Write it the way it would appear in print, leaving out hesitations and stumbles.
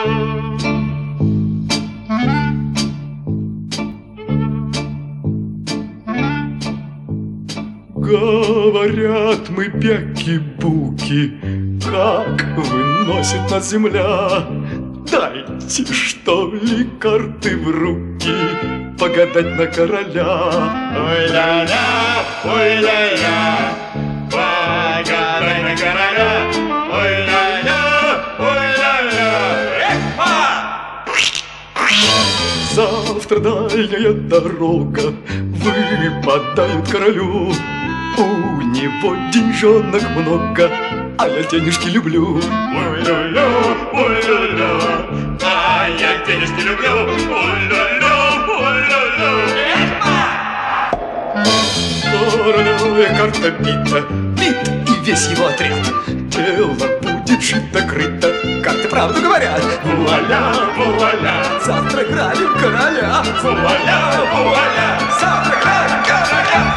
Говорят мы бяки-буки, как выносит нас земля. Дайте, что ли, карты в руки, погадать на короля. Ой-ля-ля, ой-ля-ля, погадай на короля. Ой-ля-ля, ой-ля-ля, эхо! Завтра дальняя дорога выпадает королю. У него деньжонок много, а я денежки люблю. Ой-ля-ля, ой-ля-ля, а я денежки люблю. Ой-ля-ля, ой-ля-ля, Королевая карта бита, бит и весь его отряд. Дело будет шито-крыто, карты правду говорят. вуаля, вуаля, Завтра грабим короля. вуаля, вуаля, Завтра грабим короля.